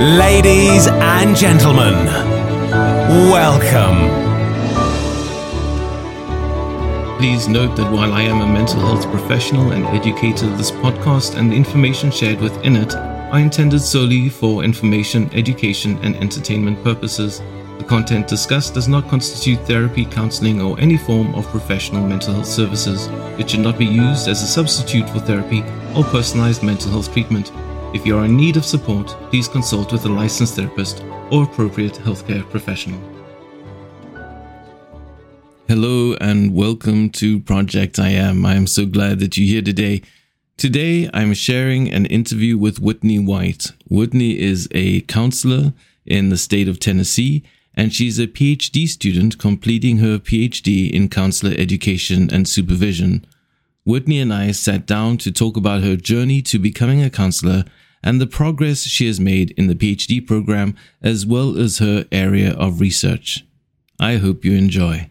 Ladies and gentlemen, welcome. Please note that while I am a mental health professional and educator, this podcast and the information shared within it are intended solely for information, education, and entertainment purposes. The content discussed does not constitute therapy, counseling, or any form of professional mental health services. It should not be used as a substitute for therapy or personalized mental health treatment. If you are in need of support, please consult with a licensed therapist or appropriate healthcare professional. Hello and welcome to Project I Am. I am so glad that you're here today. Today, I'm sharing an interview with Whitney White. Whitney is a counselor in the state of Tennessee, and she's a PhD student completing her PhD in counselor education and supervision. Whitney and I sat down to talk about her journey to becoming a counselor and the progress she has made in the PhD program, as well as her area of research. I hope you enjoy.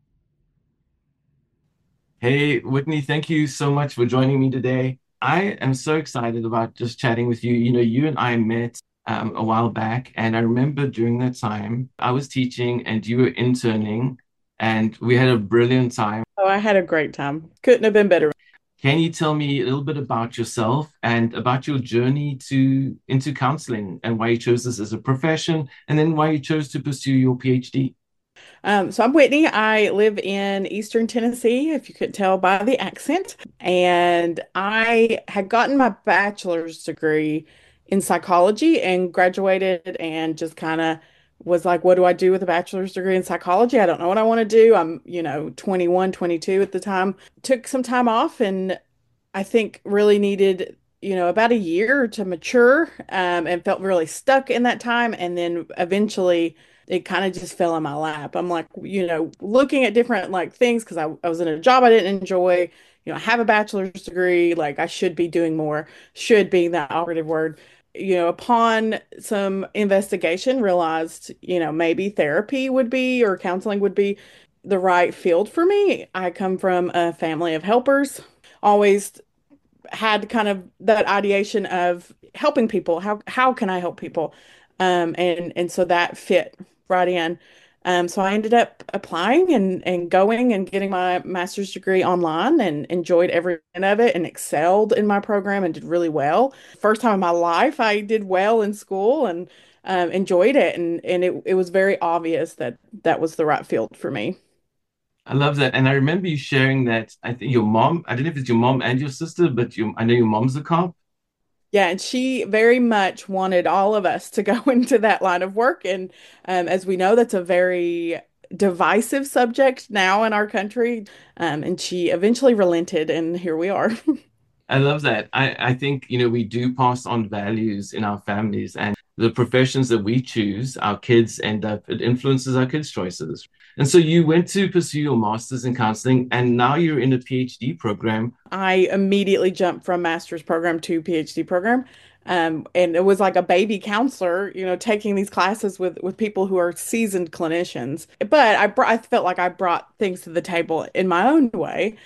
Hey, Whitney, thank you so much for joining me today. I am so excited about just chatting with you. You know, you and I met a while back, and I remember during that time, I was teaching and you were interning, and we had a brilliant time. Oh, I had a great time. Couldn't have been better. Can you tell me a little bit about yourself and about your journey into counseling and why you chose this as a profession, and then why you chose to pursue your PhD? So I'm Whitney. I live in Eastern Tennessee, if you could tell by the accent. And I had gotten my bachelor's degree in psychology and graduated and just kind of was like, what do I do with a bachelor's degree in psychology? I don't know what I want to do. I'm, 21, 22 at the time. Took some time off and I think really needed, about a year to mature, and felt really stuck in that time. And then eventually it kind of just fell in my lap. I'm like, looking at different like things because I was in a job I didn't enjoy. I have a bachelor's degree, like I should be doing more, should being that operative word. Upon some investigation, realized, maybe therapy would be or counseling would be the right field for me. I come from a family of helpers, always had kind of that ideation of helping people. How can I help people? And so that fit right in. So I ended up applying and going and getting my master's degree online and enjoyed every minute of it and excelled in my program and did really well. First time in my life I did well in school and enjoyed it. And it was very obvious that that was the right field for me. I love that. And I remember you sharing that I think your mom, I don't know if it's your mom and your sister, but I know your mom's a cop. Yeah, and she very much wanted all of us to go into that line of work. And as we know, that's a very divisive subject now in our country. And she eventually relented, and here we are. I love that. I think, we do pass on values in our families and the professions that we choose, our kids end up, it influences our kids' choices. And so you went to pursue your master's in counseling and now you're in a PhD program. I immediately jumped from master's program to PhD program. And it was like a baby counselor, taking these classes with people who are seasoned clinicians. But I felt like I brought things to the table in my own way.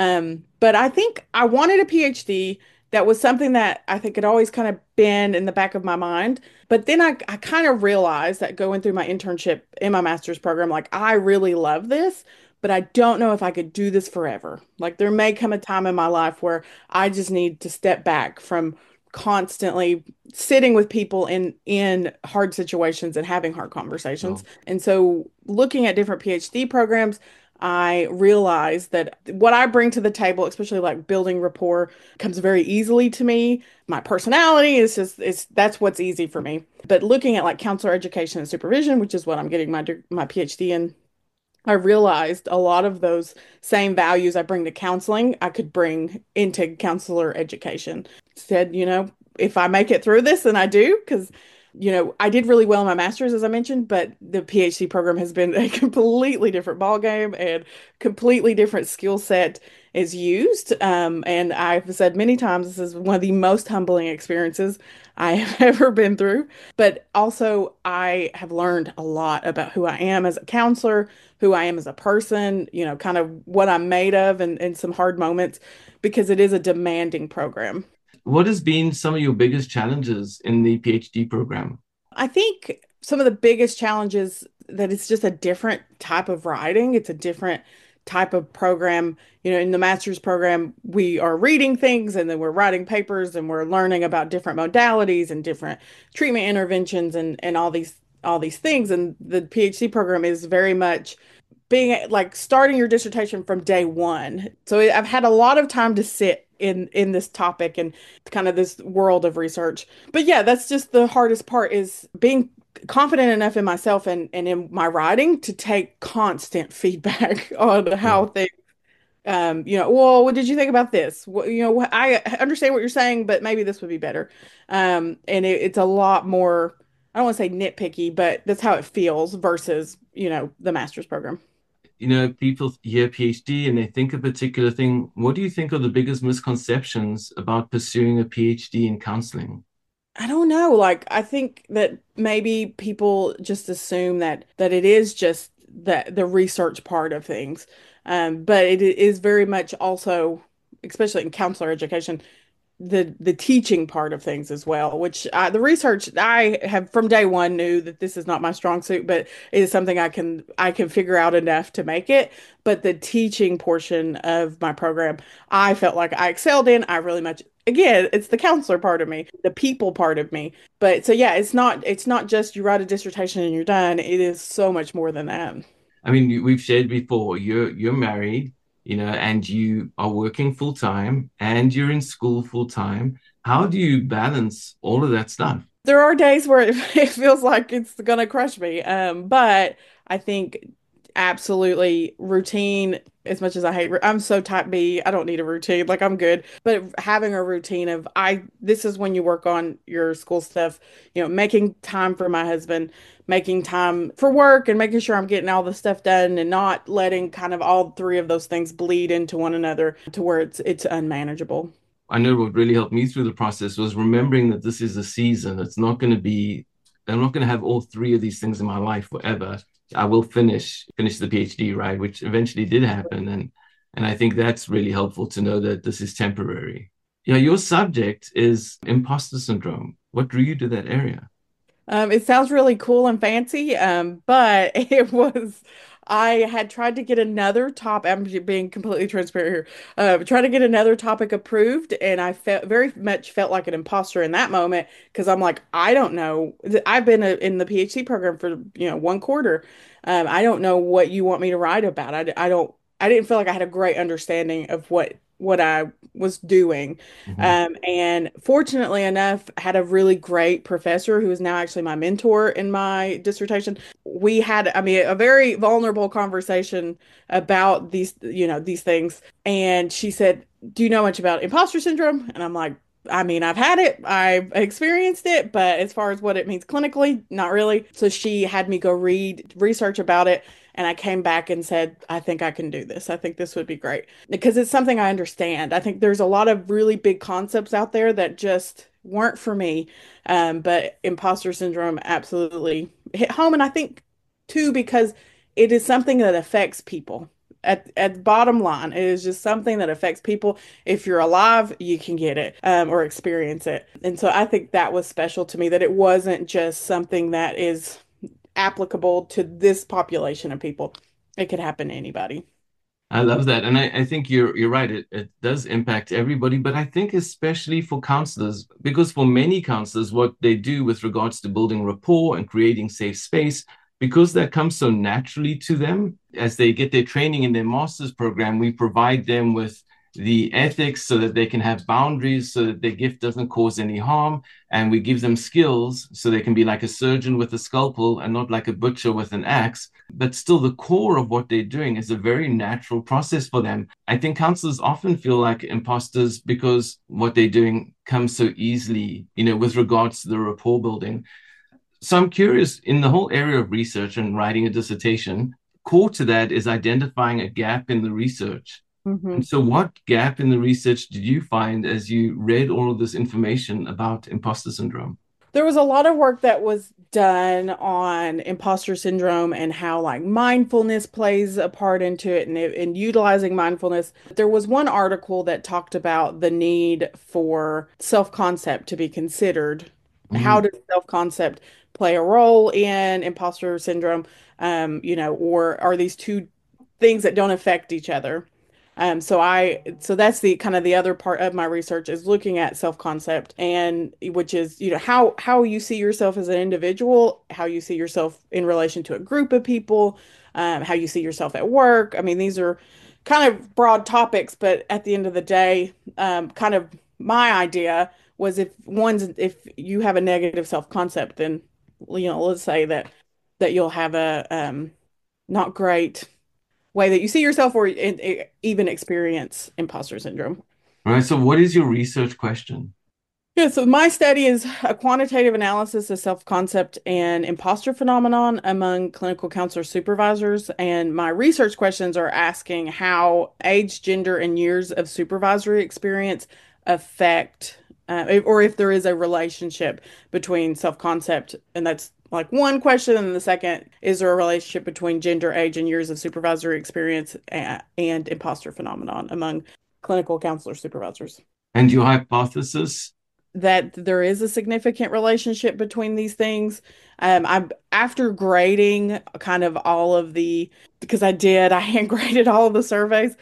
But I think I wanted a PhD. That was something that I think had always kind of been in the back of my mind. But then I kind of realized that going through my internship in my master's program, like I really love this, but I don't know if I could do this forever. Like there may come a time in my life where I just need to step back from constantly sitting with people in hard situations and having hard conversations. Oh. And so looking at different PhD programs, I realized that what I bring to the table, especially like building rapport, comes very easily to me. My personality is just that's what's easy for me. But looking at like counselor education and supervision, which is what I'm getting my PhD in, I realized a lot of those same values I bring to counseling, I could bring into counselor education. Said, if I make it through this, and I do, because, I did really well in my master's, as I mentioned, but the PhD program has been a completely different ballgame and completely different skill set is used. And I've said many times, this is one of the most humbling experiences I have ever been through. But also, I have learned a lot about who I am as a counselor, who I am as a person, kind of what I'm made of and some hard moments because it is a demanding program. What has been some of your biggest challenges in the PhD program? I think some of the biggest challenges that it's just a different type of writing. It's a different type of program. In the master's program, we are reading things and then we're writing papers and we're learning about different modalities and different treatment interventions and all these things. And the PhD program is very much being like starting your dissertation from day one. So I've had a lot of time to sit in this topic and kind of this world of research. But yeah, that's just the hardest part is being confident enough in myself and in my writing to take constant feedback on Yeah. how things well, what did you think about this? I understand what you're saying, but maybe this would be better. And it's a lot more, I don't want to say nitpicky, but that's how it feels versus, the master's program. People hear PhD and they think a particular thing. What do you think are the biggest misconceptions about pursuing a PhD in counseling? I don't know. Like, I think that maybe people just assume that it is just the research part of things. But it is very much also, especially in counselor education, the teaching part of things as well, which the research I have from day one knew that this is not my strong suit, but it is something I can figure out enough to make it. But the teaching portion of my program, I felt like I excelled in. I really much again, it's the counselor part of me, the people part of me. But so yeah, it's not just you write a dissertation and you're done. It is so much more than that. I mean, we've shared before, you're married, and you are working full time and you're in school full time. How do you balance all of that stuff? There are days where it feels like it's gonna crush me. But I think absolutely routine, as much as I'm so type B, I don't need a routine. Like I'm good. But having a routine of this is when you work on your school stuff, making time for my husband, making time for work and making sure I'm getting all the stuff done and not letting kind of all three of those things bleed into one another to where it's unmanageable. I know what really helped me through the process was remembering that this is a season. I'm not going to have all three of these things in my life forever. I will finish the PhD, right? Which eventually did happen. And I think that's really helpful to know that this is temporary. Yeah, your subject is imposter syndrome. What drew you to that area? It sounds really cool and fancy, but I had tried to get another top, I'm being completely transparent here, trying to get another topic approved, and I very much felt like an imposter in that moment because I'm like, I don't know. I've been in the PhD program for, one quarter. I don't know what you want me to write about. I didn't feel like I had a great understanding of what I was doing. Mhm. And fortunately enough, had a really great professor who is now actually my mentor in my dissertation. We had, I mean, a very vulnerable conversation about these things. And she said, "Do you know much about imposter syndrome?" And I'm like, I mean, I've had it, I've experienced it, but as far as what it means clinically, not really. So she had me go read research about it. And I came back and said, I think I can do this. I think this would be great because it's something I understand. I think there's a lot of really big concepts out there that just weren't for me. But imposter syndrome absolutely hit home. And I think too, because it is something that affects people. At bottom line, it is just something that affects people. If you're alive, you can get it or experience it. And so I think that was special to me that it wasn't just something that is applicable to this population of people. It could happen to anybody. I love that. And I think you're right. It does impact everybody, but I think especially for counselors, because for many counselors, what they do with regards to building rapport and creating safe space, because that comes so naturally to them as they get their training in their master's program, we provide them with the ethics so that they can have boundaries so that their gift doesn't cause any harm. And we give them skills so they can be like a surgeon with a scalpel and not like a butcher with an axe. But still, the core of what they're doing is a very natural process for them. I think counselors often feel like imposters because what they're doing comes so easily, with regards to the rapport building. So I'm curious in the whole area of research and writing a dissertation, core to that is identifying a gap in the research. And Mhm. so, what gap in the research did you find as you read all of this information about imposter syndrome? There was a lot of work that was done on imposter syndrome and how like mindfulness plays a part into it and utilizing mindfulness. There was one article that talked about the need for self-concept to be considered. How Mhm. does self-concept play a role in imposter syndrome? Or are these two things that don't affect each other? So that's the kind of the other part of my research is looking at self-concept and which is, how you see yourself as an individual, how you see yourself in relation to a group of people, how you see yourself at work. I mean, these are kind of broad topics, but at the end of the day, kind of my idea was if you have a negative self-concept, then let's say that you'll have a not great way that you see yourself or even experience imposter syndrome. All right. So, what is your research question? Yeah, so my study is a quantitative analysis of self-concept and imposter phenomenon among clinical counselor supervisors. And my research questions are asking how age, gender, and years of supervisory experience affect, or if there is a relationship between self-concept, and that's like one question. And the second, is there a relationship between gender, age, and years of supervisory experience and imposter phenomenon among clinical counselor supervisors? And your hypothesis? That there is a significant relationship between these things. I'm after grading kind of all of the because I hand graded all of the surveys.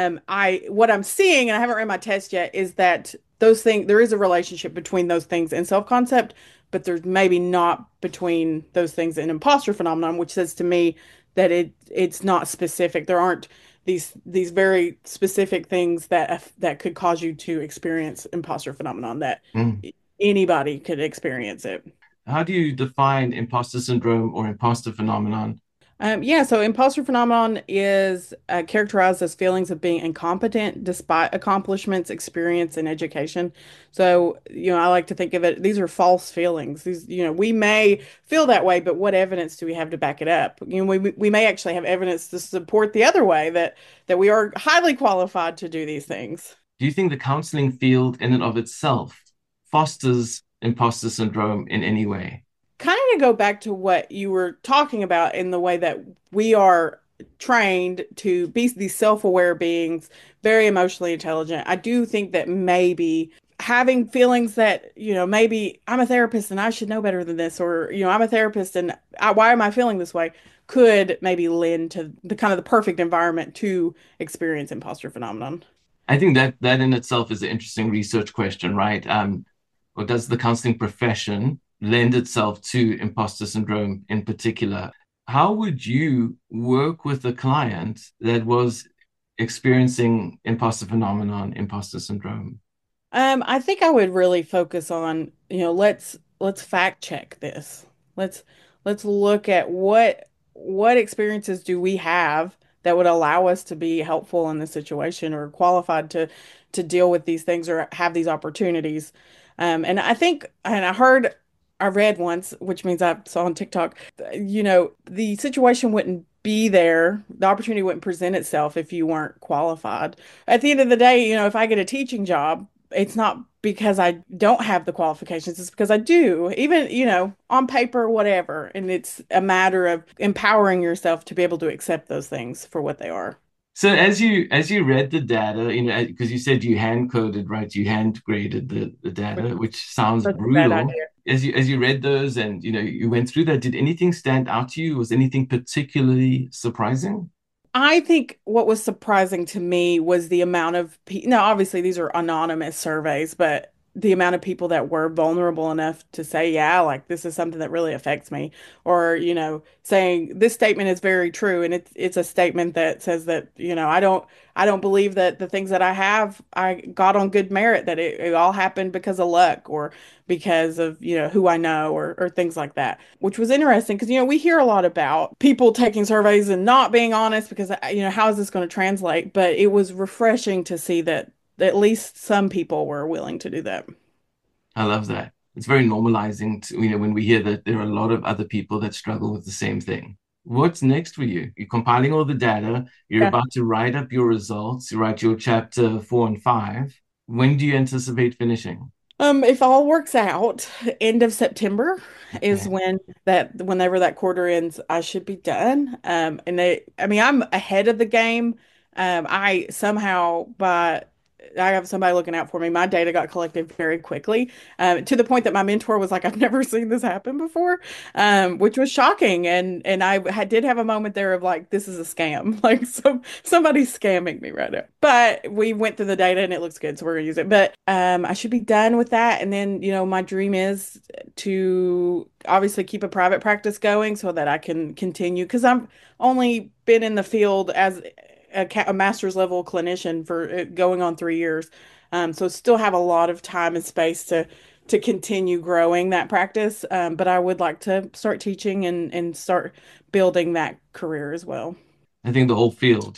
I what I'm seeing, and I haven't ran my test yet, is that those things there is a relationship between those things and self-concept, but there's maybe not between those things and imposter phenomenon, which says to me that it's not specific. There aren't these very specific things that could cause you to experience imposter phenomenon that Mm. anybody could experience it. How do you define imposter syndrome or imposter phenomenon? Yeah, so imposter phenomenon is characterized as feelings of being incompetent despite accomplishments, experience, and education. So, I like to think of it, these are false feelings. We may feel that way, but what evidence do we have to back it up? We may actually have evidence to support the other way that we are highly qualified to do these things. Do you think the counseling field in and of itself fosters imposter syndrome in any way? Kind of to go back to what you were talking about in the way that we are trained to be these self-aware beings, very emotionally intelligent. I do think that maybe having feelings that, maybe I'm a therapist and I should know better than this, or, I'm a therapist and why am I feeling this way, could maybe lend to the kind of the perfect environment to experience imposter phenomenon. I think that in itself is an interesting research question, right? Or does the counseling profession lend itself to imposter syndrome in particular? How would you work with a client that was experiencing imposter phenomenon, imposter syndrome? I think I would really focus on, let's fact check this. Let's let's look at what experiences do we have that would allow us to be helpful in this situation or qualified to deal with these things or have these opportunities. And I think, and I read once, which means I saw on TikTok, the situation wouldn't be there, the opportunity wouldn't present itself if you weren't qualified. At the end of the day, if I get a teaching job, it's not because I don't have the qualifications, it's because I do, even, on paper, whatever. And it's a matter of empowering yourself to be able to accept those things for what they are. So as you read the data, because you said you hand coded, right? You hand graded the data, which sounds That's a bad brutal. idea. As you read those and you went through that, did anything stand out to you? Was anything particularly surprising? I think what was surprising to me was the amount of people. Now, obviously, these are anonymous surveys, but the amount of people that were vulnerable enough to say, yeah, like this is something that really affects me, or, saying this statement is very true. And it's a statement that says that, I don't believe that the things that I have, I got on good merit, that it all happened because of luck or because of, who I know or things like that, which was interesting because, we hear a lot about people taking surveys and not being honest because, how is this going to translate? But it was refreshing to see that at least some people were willing to do that. I love that. It's very normalizing to, when we hear that there are a lot of other people that struggle with the same thing. What's next for you? You're compiling all the data. You're Yeah. about to write up your results. You write your chapter 4 and 5. When do you anticipate finishing? If all works out, end of September is Okay. whenever that quarter ends, I should be done. I mean, I'm ahead of the game. I somehow by I have somebody looking out for me. My data got collected very quickly, to the point that my mentor was like, "I've never seen this happen before," which was shocking. And did have a moment there of like, "This is a scam. Like somebody's scamming me right now." But we went through the data and it looks good, so we're gonna use it. But I should be done with that. And then, my dream is to obviously keep a private practice going so that I can continue because I've only been in the field as a master's level clinician for going on 3 years. So still have a lot of time and space to continue growing that practice. But I would like to start teaching and start building that career as well. I think the whole field,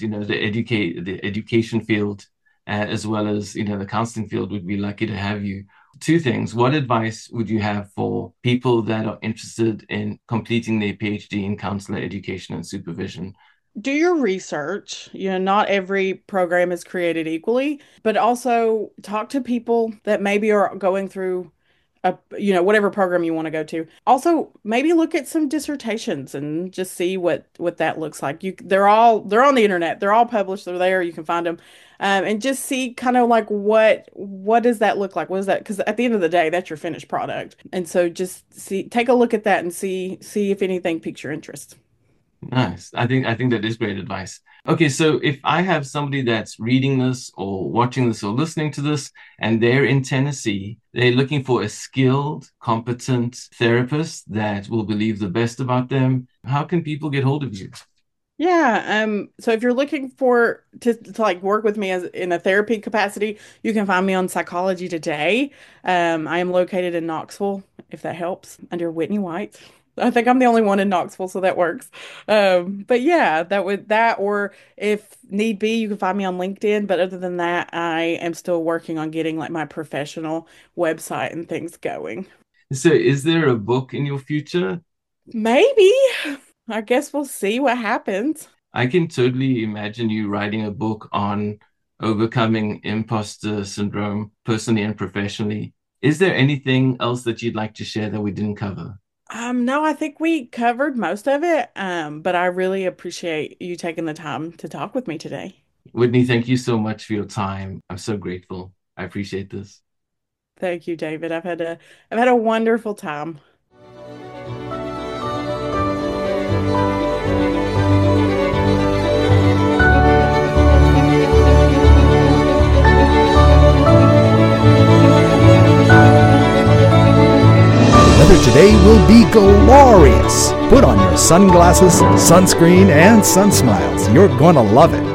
the education field, as well as, the counseling field would be lucky to have you. Two things. What advice would you have for people that are interested in completing their PhD in counselor education and supervision? Do your research. Not every program is created equally, but also talk to people that maybe are going through whatever program you want to go to. Also, maybe look at some dissertations and just see what that looks like. They're on the internet. They're all published. They're there. You can find them. And just see kind of like what does that look like? What is that? Because at the end of the day, that's your finished product. And so just take a look at that and see if anything piques your interest. Nice. I think that is great advice. Okay, so if I have somebody that's reading this or watching this or listening to this and they're in Tennessee, they're looking for a skilled, competent therapist that will believe the best about them, how can people get hold of you? Yeah, so if you're looking for to like work with me as in a therapy capacity, you can find me on Psychology Today. I am located in Knoxville, if that helps, under Whitney White. I think I'm the only one in Knoxville, so that works. But yeah, or if need be, you can find me on LinkedIn. But other than that, I am still working on getting like my professional website and things going. So is there a book in your future? Maybe. I guess we'll see what happens. I can totally imagine you writing a book on overcoming imposter syndrome, personally and professionally. Is there anything else that you'd like to share that we didn't cover? No, I think we covered most of it. But I really appreciate you taking the time to talk with me today. Whitney, thank you so much for your time. I'm so grateful. I appreciate this. Thank you, David. I've had a wonderful time. Today will be glorious. Put on your sunglasses, sunscreen, and sun smiles. You're going to love it.